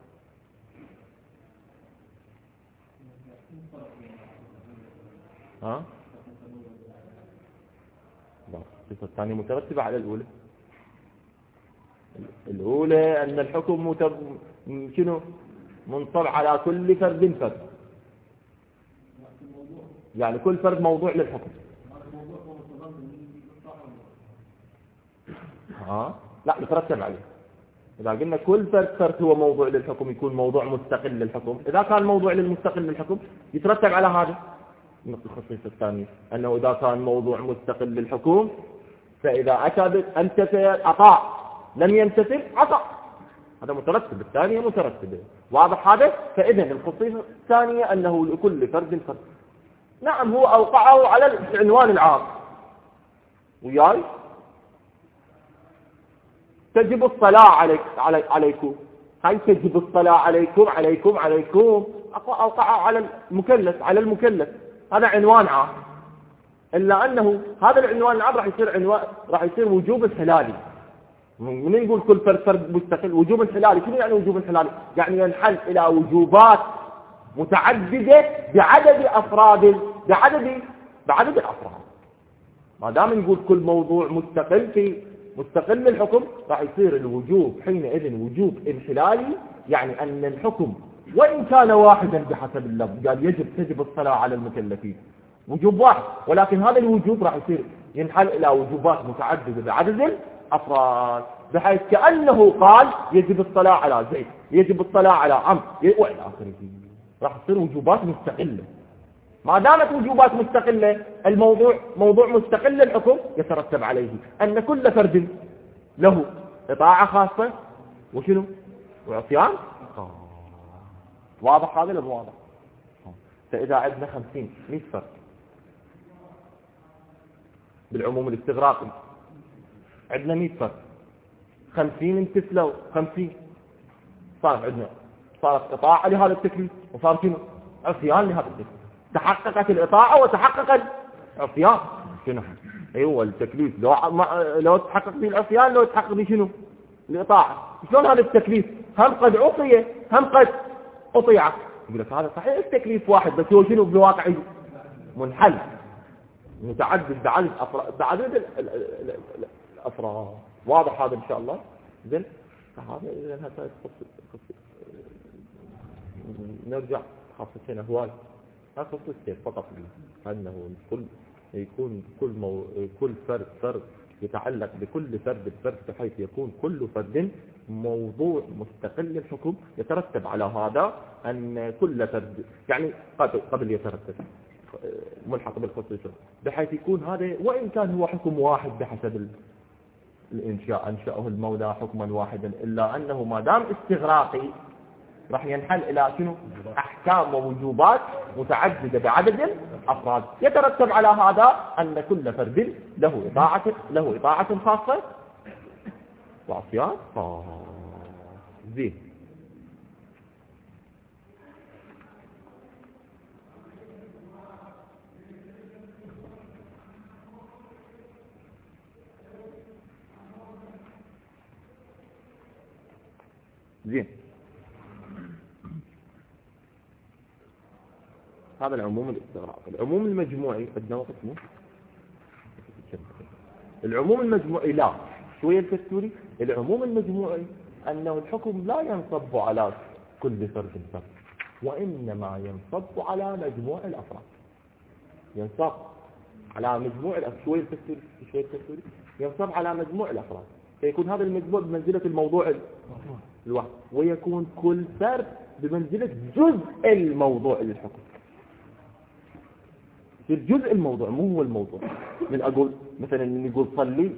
الصفة الثانية مترتبة على الأولى أن الحكم شنو؟ منصب على كل فرد فرد، يعني كل فرد موضوع للحكم. لا يترتب عليه. إذا قلنا كل فرد هو موضوع للحكم يكون موضوع مستقل للحكم. إذا كان موضوع للمستقل للحكم يترتب على هذا الخصيصة الثانية، أنه إذا كان موضوع مستقل للحكم فإذا أتى أنتفل أطاع، لم ينتفل عطى. هذا مترتب، الثانية مترتبة. واضح هذا؟ فإذن الخصيصة الثانية أنه لكل فرد فرد. نعم هو أوقعه على العنوان العام وياي، تجب الصلاة عليكم، هاي تجب الصلاة عليكم أوقع على المكلف، هذا عنوان عام. إلا أنه هذا العنوان العام راح يصير وجوب انحلالي. من يقول كل فرد مستقل وجوب انحلالي؟ شنو يعني وجوب انحلالي؟ يعني ينحل إلى وجوبات متعددة بعدد الأفراد. ما دام نقول كل موضوع مستقل الحكم، راح يصير الوجوب حينئذ وجوب انحلالي، يعني أن الحكم وإن كان واحدا بحسب اللفظ، قال تجب الصلاة على المكلفين، وجوب واحد، ولكن هذا الوجوب راح يصير ينحل إلى وجوبات متعددة بعدد الأفراد، بحيث كأنه قال يجب الصلاة على زيد، يجب الصلاة على عمرو وإلى آخره. راح تصير وجوبات مستقلة. ما دامت وجوبات مستقلة، موضوع مستقل الحكم، يترتب عليه أن كل فرد له إطاعة خاصة وشنو؟ وعصيان. واضح هذا ولا واضح؟ فإذا عندنا 100 فرد بالعموم الاستغراقي، عندنا 100 فرد، 50 امتثلوا، 50 صارت إطاعة لهذا التكليف، وصار شنو؟ عصيان لهذا التكليف. تحققت الإطاعة وتحقق العصيان. شنو؟ أيوة التكليف لو تحقق به العصيان، لو تحقق به شنو؟ الإطاعة. شلون هذا التكليف؟ هم قد عصي هم قد أطيع. يقول لك هذا صحيح التكليف واحد، بس هو شنو بالواقع؟ منحل متعدد بعدد الأفراد. واضح هذا إن شاء الله؟ زين هذا إذا نرجع خاصة هواي هذا خصوص فقط أنه يكون كل فرد يتعلق بكل فرد بحيث يكون كل فرد موضوع مستقل الحكم. يترتب على هذا أن كل فرد يعني قبل يترتب ملحق بالخصوصية، بحيث يكون هذا وإن كان هو حكم واحد بحسب الإنشاء أنشأه المولى حكما واحدا، إلا أنه ما دام استغراقي راح ينحل إلى شنو؟ أحكام ووجوبات متعددة بعدد الأفراد. يترتب على هذا أن كل فرد له إطاعة خاصة وعصيان زين. هذا العموم الاستغراقي. العموم المجموعي عندنا وقت مو؟ العموم المجموعي لا شوية الكتوري. العموم المجموعي أنه الحكم لا ينصب على كل فرد وإنما ينصب على مجموع الأفراد. ينصب على مجموع شوية الكتوري ينصب على مجموع الأفراد، فيكون هذا المجموع بمنزلة الموضوع الواحد، ويكون كل فرد بمنزلة جزء الموضوع للحكم. الجزء الموضوع مو هو الموضوع. من أقول مثلا نقول صلي،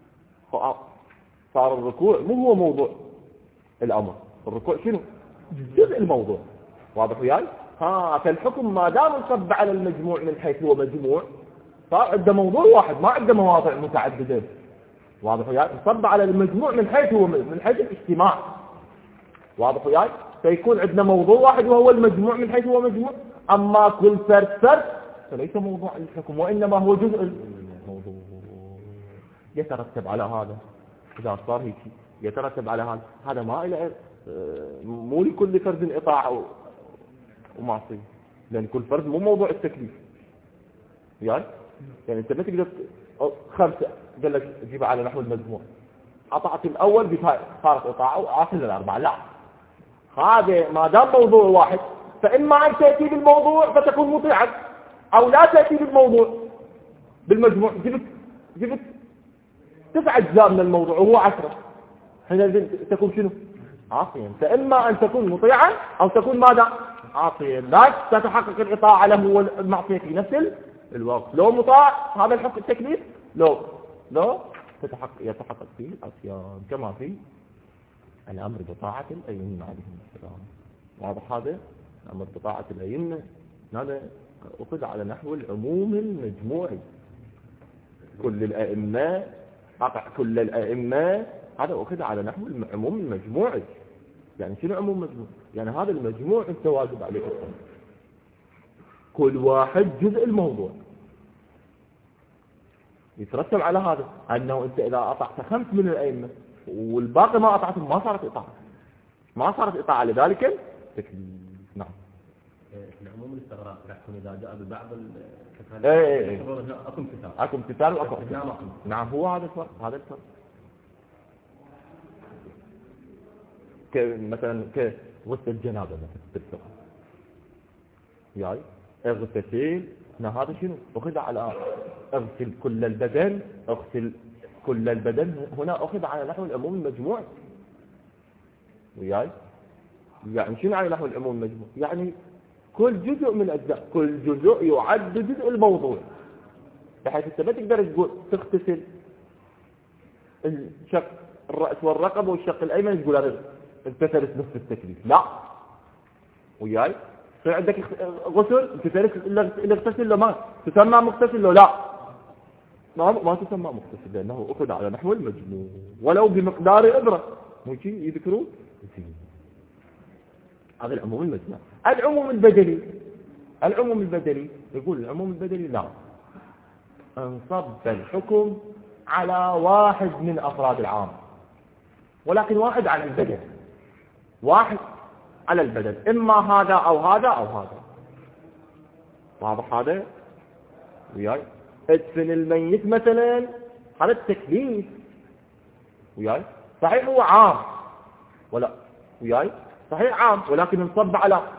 صار الركوع مو هو موضوع الأمر، الركوع شنو؟ جزء الموضوع. واضح وياي؟ فالحكم ما دام انصب على المجموع من حيث هو مجموع، صار عنده موضوع واحد ما عنده مواضع متعددة. واضح وياي؟ انصب على المجموع من حيث الاجتماع. واضح وياي؟ فيكون عندنا موضوع واحد وهو المجموع من حيث هو مجموع. أما كل فرد فليس موضوع الحكم، وإنما هو جزء الموضوع. يترتب على هذا إذا صار هيك، يترتب على هذا ما إلى مو لكل فرد إطاعة ومعصية، لأن كل فرد مو موضوع التكليف. يعني أنت ما تقدر 5 قال لك جيبها على نحو المجموع، أطعت الأول صارت إطاعة وآخر الأربعة. لا، هذا ما دام موضوع واحد فإما أن تأتي بالموضوع فتكون مطيعا، أو لا تأتي بالمجموع. جبت 9 أجزاء من الموضوع وهو 10، حين تكون شنو؟ عاصيا. فإما أن تكون مطيعا أو تكون ماذا؟ عاصيا. لا تتحقق الإطاعة له والمعصية في نفس الوقت. لو مطاع هذا الحق التكليف، لو يتحقق فيه العصيان، كما في الأمر بطاعة الأئمة عليهم السلام. واضح هذا؟ الأمر بطاعة الأئمة هذا أخذ على نحو العموم المجموعي. كل الأئمة هذا أخذ على نحو عموم المجموع. يعني شنو عموم مجموع؟ يعني هذا المجموع أنت واجب عليك الصرف، كل واحد جزء الموضوع. يترتب على هذا أنه أنت إذا أطعت 5 من الأئمة والباقي ما أطعتهم ما صارت إطاعة، ما صارت إطاعة، لذلك تكليف. نعم. العموم الاستغراق يكون إذا جاء ببعض أكو امتثال وأكو نعم، هو هذا الفرق. هذا الفرق مثلا غسل الجنابة مثلا بالفقه يعني اغتسل، هذا شنو أخذ على اغسل كل البدن، اغسل كل البدن، هنا أخذ على نحو العموم المجموع. وياي يعني شنو على نحو العموم المجموع؟ يعني كل جزء من الأجزاء، كل جزء يعد جزء الموضوع، بحيث انت ما تقدر تقول تغتسل الشق الرأس والرقبة والشق الأيمن تقول هذا امتثلت نصف التكليف، لا. وياي صار عندك غسل امتثلت إلا اغتسل لو ما تسمى مغتسل لو لا ما تسمى مغتسل، لأنه أخذ على نحو المجموع ولو بمقدار إبرة. مو شيء يذكرون هذا العموم المجموع. العموم البدلي، العموم البدلي يقول العموم البدلي لا، انصب الحكم على واحد من أفراد العام، ولكن واحد على البدل، واحد على البدل، إما هذا أو هذا أو هذا. واضح هذا؟ وياي ادفن الميت مثلا، هذا التكليف وياي صحيح هو عام ولا وياي صحيح عام، ولكن انصب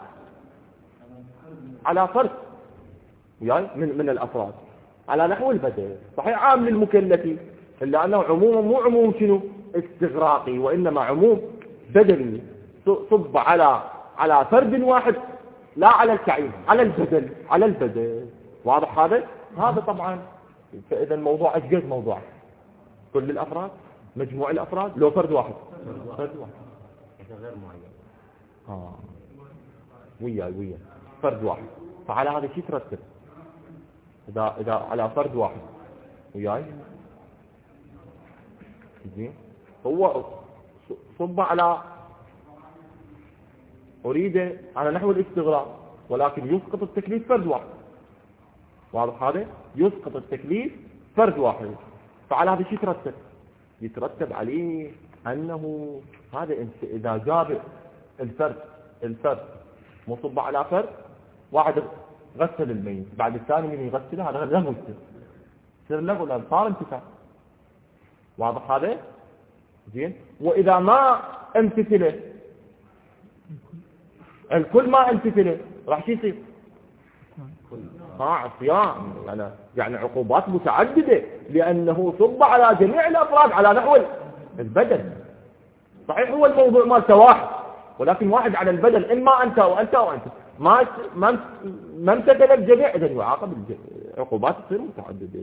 على فرد وياي من الأفراد على نحو البدل. صحيح عام للمكلفين، إلا أنه عموما مو عموم شنو استغراقي، وإنما عموم بدلي، صب على فرد واحد لا على الكعيب، على البدل، على البدل. واضح هذا؟ هذا طبعا. فإذا الموضوع أجد موضوع كل الأفراد، مجموع الأفراد، لو فرد واحد، فرد واحد غير معين. ويا فرد واحد. فعلى هذا شيء ترتب إذا على فرد واحد وياي زين، هو صب أريد على نحو الاستغراق، ولكن يسقط التكليف فرد واحد. واضح هذا؟ يسقط التكليف فرد واحد. فعلى هذا شيء يترتب عليه أنه هذا إذا جاب الفرد مصب على فرد واحد غسل الميت، بعد الثاني من يغسله هذا لغو يصير لغو لأن صار امتثال. واضح هذا؟ زين. وإذا ما امتثله الكل ما امتثله راح شو يصير؟ عصيان، يعني عقوبات متعددة، لأنه صب على جميع الأفراد على نحو البدل. صحيح هو الموضوع مالته واحد، ولكن واحد على البدل، إما أنت وأنت وأنت ما امتثل الجميع، إذن يعاقب. عقوبات تصير متعددة.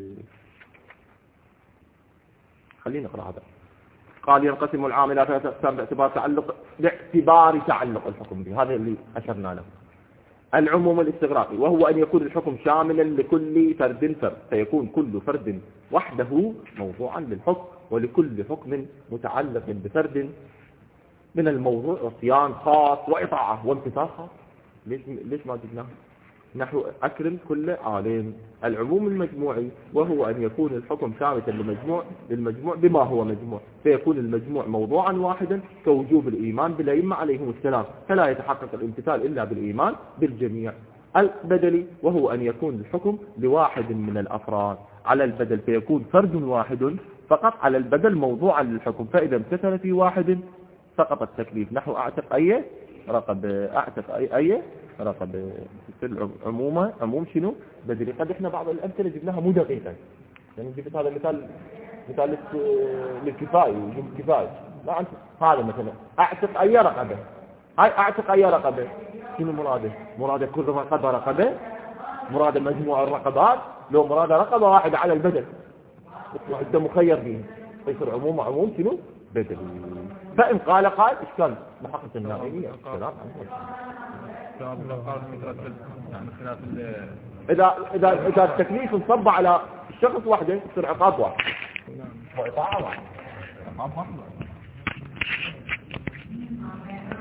خلينا نقرأ هذا. قال ينقسم العام إلى 3 أقسام باعتبار تعلق الحكم به. هذا اللي أشرنا له. العموم الاستغراقي، وهو أن يكون الحكم شاملا لكل فرد، فيكون كل فرد وحده موضوعا للحكم، ولكل حكم متعلق بفرد من الموضوع عصيان خاص وإطاعة وامتثال خاص. ليش ما جبناه؟ نحو أكرم كل عالم. العموم المجموعي، وهو أن يكون الحكم شاملا للمجموع بما هو مجموع، فيكون المجموع موضوعا واحدا كوجوب الإيمان بالأئمة عليهم السلام، فلا يتحقق الامتثال إلا بالإيمان بالجميع. البدلي، وهو أن يكون الحكم لواحد من الأفراد على البدل، فيكون فرد واحد فقط على البدل موضوعا للحكم، فإذا امتثل في واحد سقط التكليف. نحو أعتق أي رقبة، أعتق أي رقبة. عموم شنو بدلي. قد احنا بعض الأمثلة جبناها مو دقيقة، يعني جبت هذا مثال للكفاية وجوب الكفاية. لا هذا مثلا أعتق أي رقبة، هاي أعتق أي رقبة شنو مراده كل رقبة، مراده مجموع الرقبات، لو مراده رقبة واحدة على البدل وانت مخير به، يصير عموم شنو بدلي. فإن قال إشكال محقق النائمية الكلام إذا التكليف انصب على الشخص واحدة يصير عقاب واحد وإطاعة واحد. ما فرق